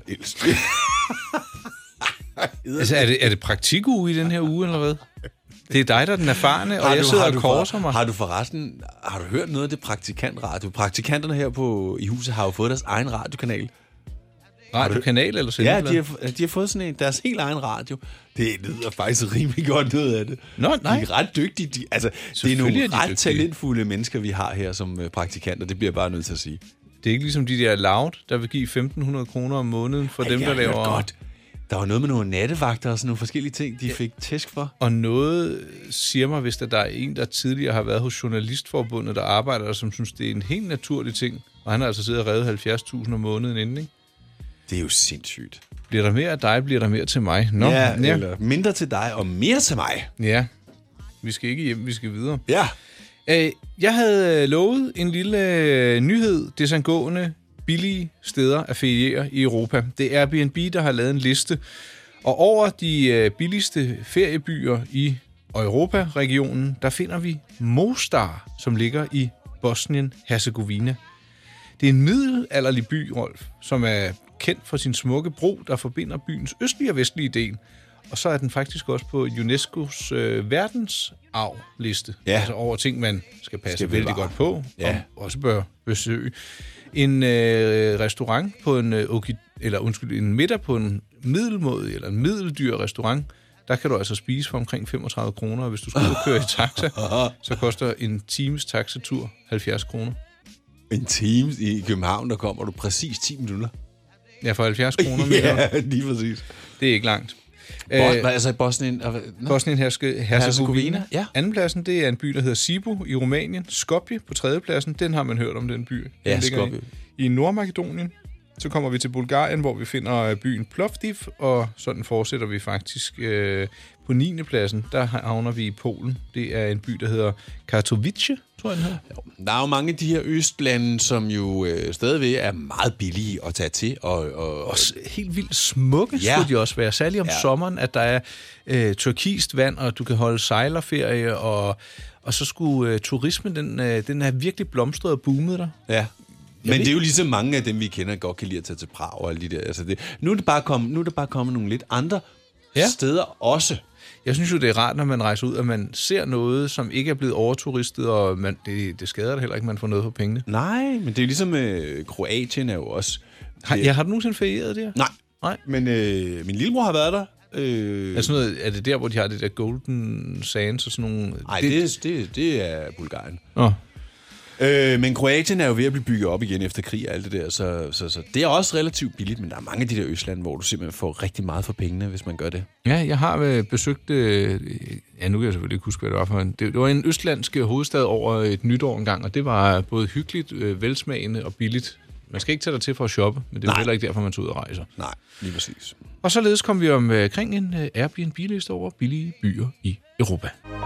Altså, er det praktikuge i den her uge, eller hvad? Det er dig, der er den erfarne, og jeg sidder og korser mig. Har du hørt noget af det praktikantradio? Praktikanterne her i huset har jo fået deres egen radiokanal. Radiokanal eller sendeblad? Ja, de har fået sådan deres helt egen radio. Det lyder faktisk rimelig godt noget af det. Nej. De er ret dygtige. Det er nogle ret talentfulde mennesker, vi har her som praktikanter. Det bliver jeg bare nødt til at sige. Det er ikke ligesom de der Loud, der vil give 1.500 kroner om måneden for dem, der laver... Godt. Der var noget med nogle nattevagter og sådan nogle forskellige ting, de fik tæsk for. Og noget siger mig, hvis der er en, der tidligere har været hos Journalistforbundet, der arbejder, og som synes, det er en helt naturlig ting. Og han har altså siddet og revet 70.000 om måneden inden, ikke? Det er jo sindssygt. Bliver der mere af dig, bliver der mere til mig. Nå, ja, eller mindre til dig og mere til mig. Ja, vi skal ikke hjem, vi skal videre. Ja. Jeg havde lovet en lille nyhed, desangående billige steder at feriere i Europa. Det er Airbnb, der har lavet en liste. Og over de billigste feriebyer i Europa-regionen, der finder vi Mostar, som ligger i Bosnien-Herzegovina. Det er en middelalderlig by, Rolf, som er kendt for sin smukke bro, der forbinder byens østlige og vestlige del. Og så er den faktisk også på UNESCO's verdensarvliste. Ja. Altså over ting, man skal passe vældig godt på, og også bør besøge. En restaurant på en middag på en middelmådig eller en middeldyr restaurant, der kan du altså spise for omkring 35 kroner. Hvis du skal køre i taxa, så koster en times taxatur 70 kroner. En time i København, der kommer du præcis 10 minutter. Ja, for 70 kroner mere. Ja, lige præcis. Det er ikke langt. Altså Bosnien... Bosnien-Herzegovina. Ja. Andenpladsen, det er en by, der hedder Sibiu i Rumænien. Skopje på tredjepladsen, den har man hørt om, den by. Ja, Skopje. I Nordmakedonien. Så kommer vi til Bulgarien, hvor vi finder byen Plovdiv, og sådan fortsætter vi faktisk på 9. pladsen. Der havner vi i Polen. Det er en by, der hedder Katowice, tror jeg den hedder. Der er jo mange af de her østlande, som jo stadigvæk er meget billige at tage til. Og helt vildt smukke skulle de også være. Særligt om sommeren, at der er turkist vand, og du kan holde sejlerferie, og så skulle turismen, den er virkelig blomstret og boomet der. Ja. Men det er jo ligesom mange af dem, vi kender, godt kan lide at tage til Prag og alle de der. Altså nu er det bare kommet nogle lidt andre steder også. Jeg synes jo, det er rart, når man rejser ud, at man ser noget, som ikke er blevet overturistet, og det skader det heller ikke, man får noget for pengene. Nej, men det er jo ligesom Kroatien er jo også... Har du nogensinde ferieret der? Nej. Men min lillebror har været der. Er det der, hvor de har det der Golden Sands og sådan nogle... Nej, det er Bulgarien. Men Kroatien er jo ved at blive bygget op igen efter krig og alt det der, så det er også relativt billigt, men der er mange af de der østlande, hvor du simpelthen får rigtig meget for pengene, hvis man gør det. Ja, jeg har besøgt... nu kan jeg selvfølgelig ikke huske, hvad det var for en... Det var en østlandsk hovedstad over et nytår engang, og det var både hyggeligt, velsmagende og billigt. Man skal ikke tage dig til for at shoppe, men det er heller ikke derfor, man tager ud og rejser. Nej, lige præcis. Og således kom vi omkring en Airbnb-liste over billige byer i Europa.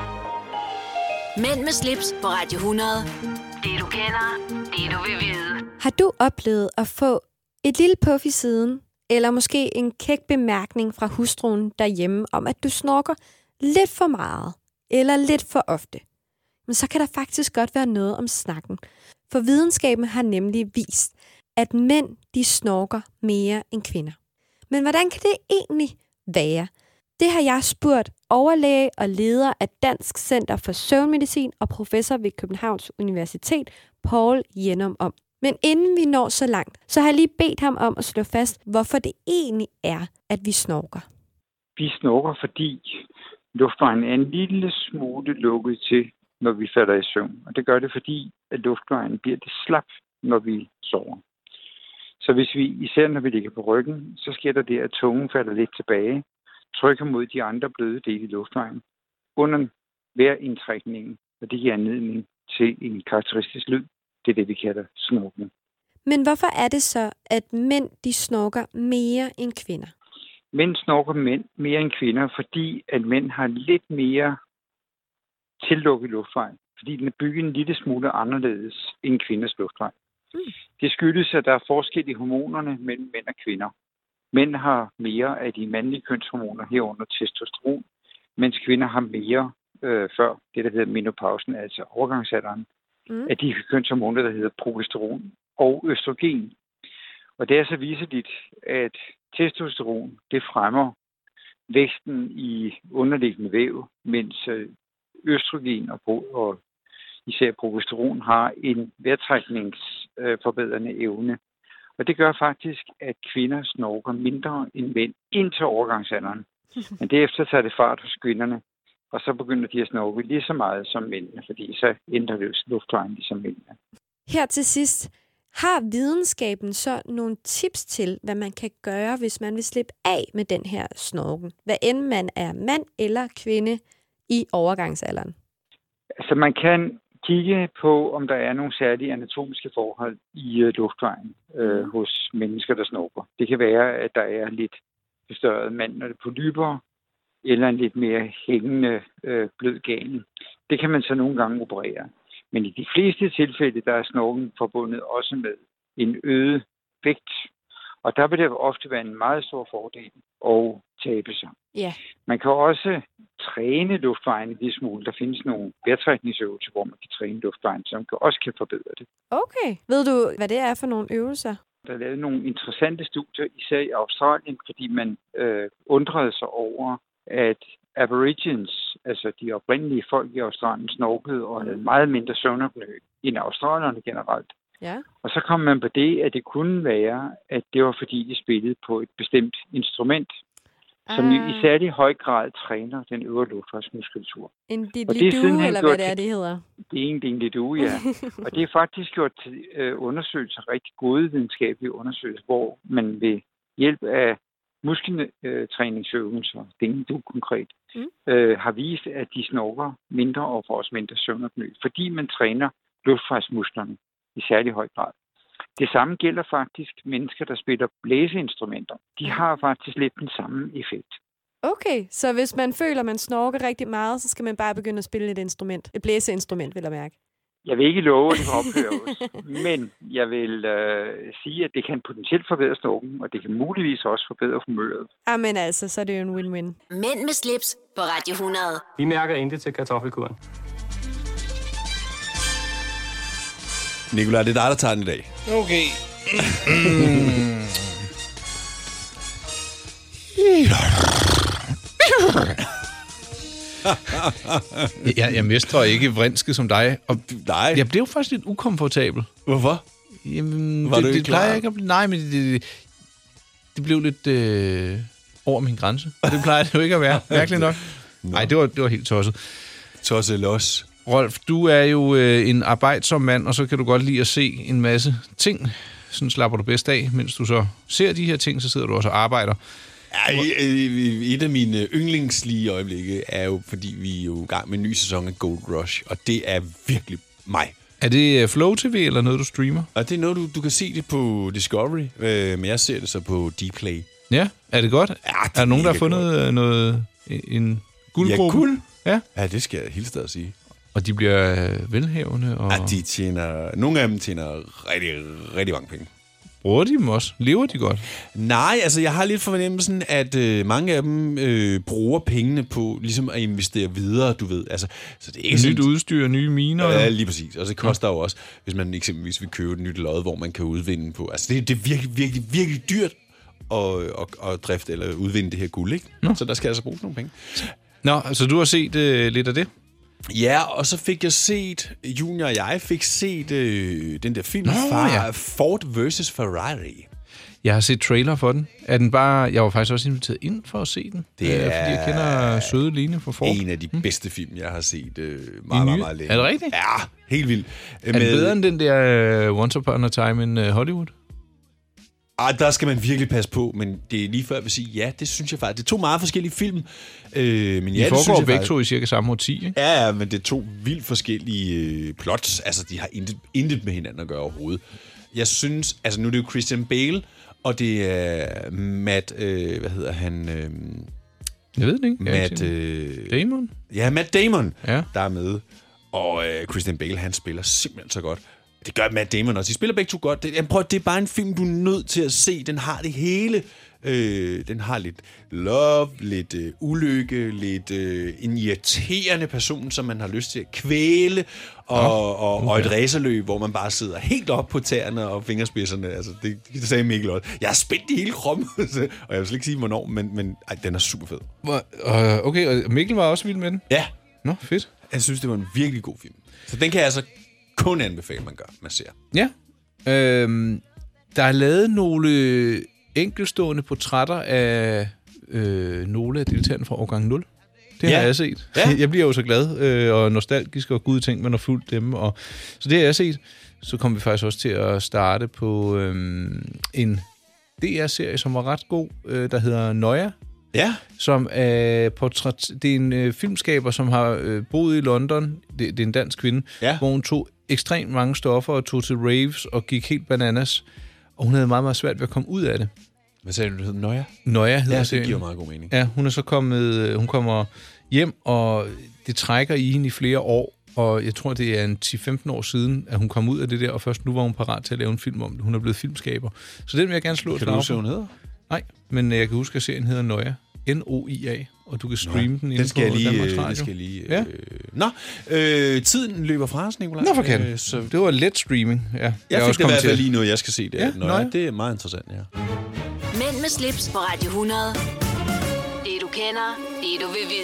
Mænd med slips på Radio 100. Det du kender, det du vil vide. Har du oplevet at få et lille puff i siden, eller måske en kæk bemærkning fra hustruen derhjemme om, at du snorker lidt for meget, eller lidt for ofte? Men så kan der faktisk godt være noget om snakken. For videnskaben har nemlig vist, at mænd, de snorker mere end kvinder. Men hvordan kan det egentlig være? Det har jeg spurgt overlæge og leder af Dansk Center for Søvnmedicin og professor ved Københavns Universitet, Poul Jenum, om. Men inden vi når så langt, så har jeg lige bedt ham om at slå fast, hvorfor det egentlig er, at vi snorker. Vi snorker, fordi luftvejen er en lille smule lukket til, når vi falder i søvn. Og det gør det, fordi at luftvejen bliver det slap, når vi sover. Så især når vi ligger på ryggen, så sker der det, at tungen falder lidt tilbage, trykker mod de andre bløde dele i luftvejen under hver indtrækning, og det giver anledning til en karakteristisk lyd. Det er det, vi kalder snorkning. Men hvorfor er det så, at mænd de snorker mere end kvinder? Mænd snorker mere end kvinder, fordi at mænd har lidt mere tillukket luftvej, fordi den er bygget en lille smule anderledes end kvinders luftvej. Det skyldes, at der er forskel i hormonerne mellem mænd og kvinder. Mænd har mere af de mandlige kønshormoner herunder testosteron, mens kvinder har mere før det, der hedder menopausen, altså overgangsalderen, af de kønshormoner, der hedder progesteron og østrogen. Og det er så viseligt, at testosteron, det fremmer væksten i underliggende væv, mens østrogen og især progesteron har en vejrtrækningsforbedrende evne. Og det gør faktisk, at kvinder snorker mindre end mænd indtil overgangsalderen. Men derefter tager det fart hos kvinderne, og så begynder de at snorke lige så meget som mændene, fordi så ændrer det luftvejen ligesom mændene. Her til sidst, har videnskaben så nogle tips til, hvad man kan gøre, hvis man vil slippe af med den her snorken? Hvad end man er mand eller kvinde i overgangsalderen? Altså man kan kigge på, om der er nogle særlige anatomiske forhold i luftvejen hos mennesker, der snorker. Det kan være, at der er lidt forstørret mandelpolypper, eller en lidt mere hængende blød gane. Det kan man så nogle gange operere. Men i de fleste tilfælde, der er snorken forbundet også med en øget vægt. Og der vil det ofte være en meget stor fordel at tabe sig. Ja. Man kan også træne luftvejen i det smule. Der findes nogle vejrtrækningsøvelser, hvor man kan træne luftvejen, som også kan forbedre det. Okay. Ved du, hvad det er for nogle øvelser? Der er lavet nogle interessante studier, især i Australien, fordi man undrede sig over, at Aborigines, altså de oprindelige folk i Australien, snorkede og havde meget mindre søvnopnø end australierne generelt. Ja. Og så kom man på det, at det kunne være, at det var fordi, de spillede på et bestemt instrument, som i særlig høj grad træner den øvre luftvejsmuskulatur. En didgeridoo, eller hvad det hedder? Det er en didgeridoo, ja. Og det er faktisk gjort til undersøgelser, rigtig gode videnskabelige undersøgelser, hvor man ved hjælp af muskeltræningsøvelser, didgeridoo konkret, har vist, at de snorker mindre og får også mindre søvnopnø, fordi man træner luftvejsmusklerne i særlig høj grad. Det samme gælder faktisk mennesker, der spiller blæseinstrumenter. De har faktisk lidt den samme effekt. Okay, så hvis man føler, at man snorker rigtig meget, så skal man bare begynde at spille et instrument. Et blæseinstrument, vil jeg mærke. Jeg vil ikke love, at det kan ophøres, men jeg vil sige, at det kan potentielt forbedre snorken, og det kan muligvis også forbedre humøret. Jamen altså, så er det jo en win-win. Mænd med slips på Radio 100. Vi mærker intet til kartoffelkuren. Nikolaj, det er dig, der tager den i dag. Okay. Jeg mestrer ikke vrinske som dig. Og nej. Jeg blev faktisk lidt ukomfortabel. Hvorfor? Jamen, var du ikke det plejer jeg ikke at blive. Nej, men det blev lidt over min grænse. Det plejer det jo ikke at være. Mærkeligt nok. Nej, det var helt tosset. Tosset los. Rolf, du er jo en arbejdsom mand, og så kan du godt lide at se en masse ting. Sådan slapper du bedst af. Mens du så ser de her ting, så sidder du også og arbejder. Ja, et af mine yndlingslige øjeblikke er jo, fordi vi er jo i gang med en ny sæson af Gold Rush, og det er virkelig mig. Er det Flow TV eller noget, du streamer? Og det er noget, du kan se det på Discovery, men jeg ser det så på Dplay. Ja, er det godt? Ja, er der nogen, der har fundet en guldgruppe? Ja, guld? Ja. Ja, det skal jeg helt stadig sige. Og de bliver velhavende? Og... Ja, nogle af dem tjener rigtig, rigtig mange penge. Bruger de dem også? Lever de godt? Nej, altså jeg har lidt fornemmelsen, at mange af dem bruger pengene på ligesom at investere videre, du ved. Altså, så det er ikke nyt udstyr, nye miner? Ja, lige præcis. Og det koster jo også, hvis man eksempelvis vil købe et nyt lod, hvor man kan udvinde på. Altså det er virkelig, virkelig, virkelig dyrt at drifte eller udvinde det her guld, ikke? Så der skal altså bruges nogle penge. Nå, så du har set lidt af det? Ja, og så fik jeg set, Junior og jeg fik set den der film, Ford vs. Ferrari. Jeg har set trailer for den. Er den bare... Jeg var faktisk også inviteret ind for at se den. Det er fordi jeg kender søde Line fra Ford. En af de bedste film, jeg har set meget længe. Er det rigtigt? Ja, helt vildt. Er det bedre end den der Once Upon a Time in Hollywood? Der skal man virkelig passe på, men det er lige før jeg vil sige, ja, det synes jeg faktisk. Det er to meget forskellige film. Men de foregår begge to i cirka samme årti, ikke? Ja, men det er to vildt forskellige plots. Altså, de har intet med hinanden at gøre overhovedet. Jeg synes, altså nu er det jo Christian Bale, og det er Matt, hvad hedder han? Jeg ved det ikke. Matt Damon? Ja, Matt Damon, der er med. Og Christian Bale, han spiller simpelthen så godt. Det gør Matt Damon også. De spiller begge to godt. Det er bare en film, du er nødt til at se. Den har det hele. Den har lidt love, lidt ulykke, lidt en irriterende person, som man har lyst til at kvæle, og et racerløb, hvor man bare sidder helt op på tæerne og fingerspidserne. Altså, det sagde Mikkel også. Jeg har spændt i hele kroppen, og jeg vil slet ikke sige, hvornår, men den er super fed. Okay, og Mikkel var også vild med den? Ja. Nå, fedt. Jeg synes, det var en virkelig god film. Så den kan jeg altså kun anbefale, man ser. Ja. Der er lavet nogle enkeltstående portrætter af nogle af deltagerne fra årgang 0. Det har jeg set. Ja. Jeg bliver jo så glad og nostalgisk og gud tænk, man har fulgt dem. Så det har jeg set. Så kom vi faktisk også til at starte på en DR-serie, som var ret god, der hedder Nøja. Ja. Som er det er en filmskaber, som har boet i London. Det er en dansk kvinde, hvor hun tog ekstremt mange stoffer og tog til raves og gik helt bananas. Og hun havde meget, meget svært ved at komme ud af det. Hvad sagde du, det hedder? Nøja? Nøja hedder det. Ja, det giver meget god mening. Ja, hun er så hun kommer hjem, og det trækker i hende i flere år. Og jeg tror, det er en 10-15 år siden, at hun kom ud af det der, og først nu var hun parat til at lave en film om det. Hun er blevet filmskaber. Så den vil jeg gerne slå et slag. Kan du huske, hvad hun hedder? Nej, men jeg kan huske, at serien hedder Nøja. N-O-I-A, og du kan streame den inde på Danmarks Radio. Det skal jeg lige... Tiden løber fra os, Nicolaj. Nå, for kan. Det var let streaming, ja. Jeg fik det i hvert fald lige noget, jeg skal se det. Ja, Nøja. Det er meget interessant, ja. Mænd med slips på Radio 100. Det du kender, det du vil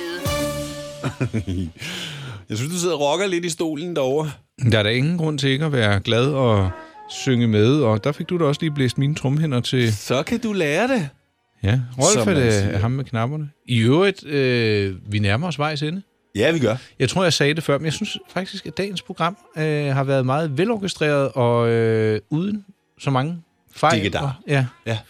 vide. Jeg synes, du sidder og rocker lidt i stolen derovre. Der er da ingen grund til ikke at være glad og synge med, og der fik du da også lige blæst mine tromhænder til. Så kan du lære det. Ja, Rolf er ham med knapperne. I øvrigt, vi nærmer os vejs ende. Ja, vi gør. Jeg tror, jeg sagde det før, men jeg synes faktisk, at dagens program har været meget velorkestreret og uden så mange fejl. Ja.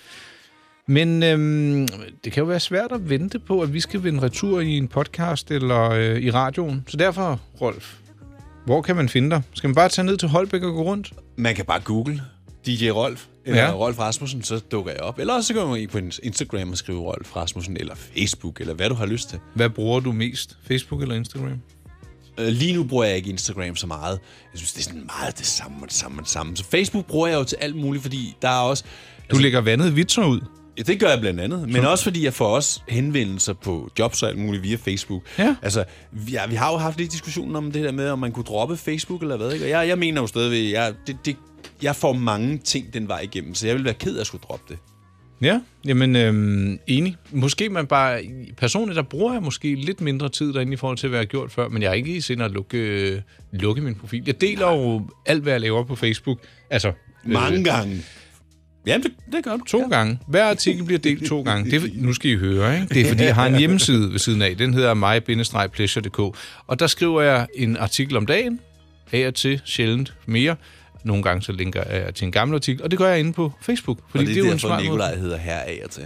Men det kan jo være svært at vente på, at vi skal vende retur i en podcast eller i radioen. Så derfor, Rolf, hvor kan man finde dig? Skal man bare tage ned til Holbæk og gå rundt? Man kan bare google DJ Rolf eller Rolf Rasmussen, så dukker jeg op. Eller også så kan man gå på Instagram og skrive Rolf Rasmussen, eller Facebook, eller hvad du har lyst til. Hvad bruger du mest? Facebook eller Instagram? Lige nu bruger jeg ikke Instagram så meget. Jeg synes, det er sådan meget det samme. Så Facebook bruger jeg jo til alt muligt, fordi der er også... Du lægger vandet vitser ud? Ja, det gør jeg blandt andet. Men også fordi jeg får også henvendelser på jobs og alt muligt via Facebook. Ja. Altså, vi har jo haft lidt diskussionen om det der med, om man kunne droppe Facebook eller hvad, ikke? Og jeg mener jo stadigvæk, jeg får mange ting den vej igennem, så jeg vil være ked af at skulle droppe det. Ja, jamen enig. Måske man bare... Personligt, der bruger jeg måske lidt mindre tid derinde i forhold til, hvad jeg har gjort før, men jeg er ikke i sind at lukke min profil. Jeg deler jo alt, hvad jeg laver på Facebook. Altså... Mange gange. Jamen, det gør du. 2 gange. Hver artikel bliver delt 2 gange. Nu skal I høre, ikke? Det er, fordi jeg har en hjemmeside ved siden af. Den hedder mig-pleasure.dk. Og der skriver jeg en artikel om dagen. Af og til, sjældent mere. Nogle gange så linker jeg til en gammel artikel. Og det gør jeg inde på Facebook. Fordi og det er jo derfor, Nicolaj hedder her af og til.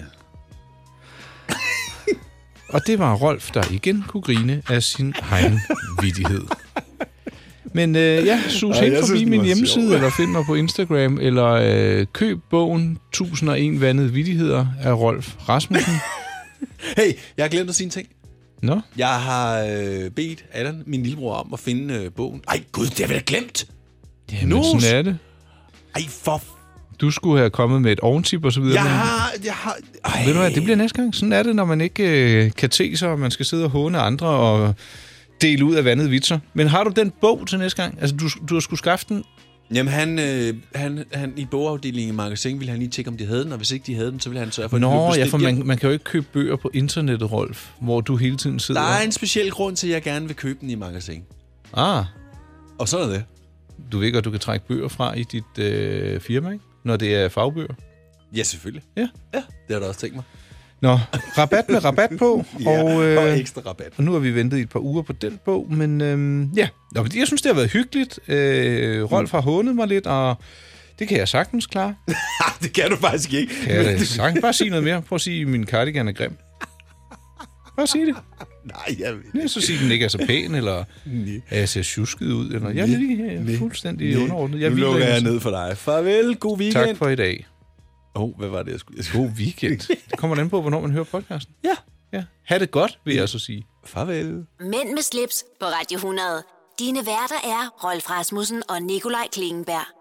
Og det var Rolf, der igen kunne grine af sin egen vittighed. Men sus ind forbi min hjemmeside, eller find mig på Instagram, eller køb bogen 1001 vandede vittigheder af Rolf Rasmussen. Hey, jeg har glemt at sige en ting. Nå? Jeg har bedt Allan, min lillebror, om at finde bogen. Ej gud, det har vi da glemt! Jamen, sådan er det. Ej, for... Du skulle have kommet med et oventip og så videre. Jeg har... Ved du hvad, det bliver næste gang. Sådan er det, når man ikke kan te sig, og man skal sidde og håne andre og dele ud af vandede vitser. Men har du den bog til næste gang? Altså, du har skulle skaffe den? Jamen, han i bogafdelingen i magasin ville han lige tjekke, om de havde den, og hvis ikke de havde den, så ville han sørge for, at for man kan jo ikke købe bøger på internettet, Rolf, hvor du hele tiden sidder. Der er en speciel grund til, at jeg gerne vil købe den i magasin. Ah. Og så er det. Du ved godt, du kan trække bøger fra i dit firma, ikke? Når det er fagbøger. Ja, selvfølgelig. Ja, det har du også tænkt mig. Nå, rabat med rabat på. og ekstra rabat. Og nu har vi ventet et par uger på den bog, men ja. Nå, jeg synes, det har været hyggeligt. Rolf har hånet mig lidt, og det kan jeg sagtens klare. Det kan du faktisk ikke. Kan jeg sagtens bare sige noget mere? Prøv at sige, at min cardigan er grim. Bare sig det. Nej, jeg ved det. Så sige, at den ikke er så pæn, eller at jeg ser tjusket ud, eller jeg er lige fuldstændig underordnet. Nu lukker jeg ned for dig. Farvel, god weekend. Tak for i dag. Hvad var det, jeg skulle... God weekend. Det kommer an på, hvornår man hører podcasten. Ja. Ha' det godt, vil jeg så sige. Farvel. Mænd med slips på Radio 100. Dine værter er Rolf Rasmussen og Nicolaj Klingenberg.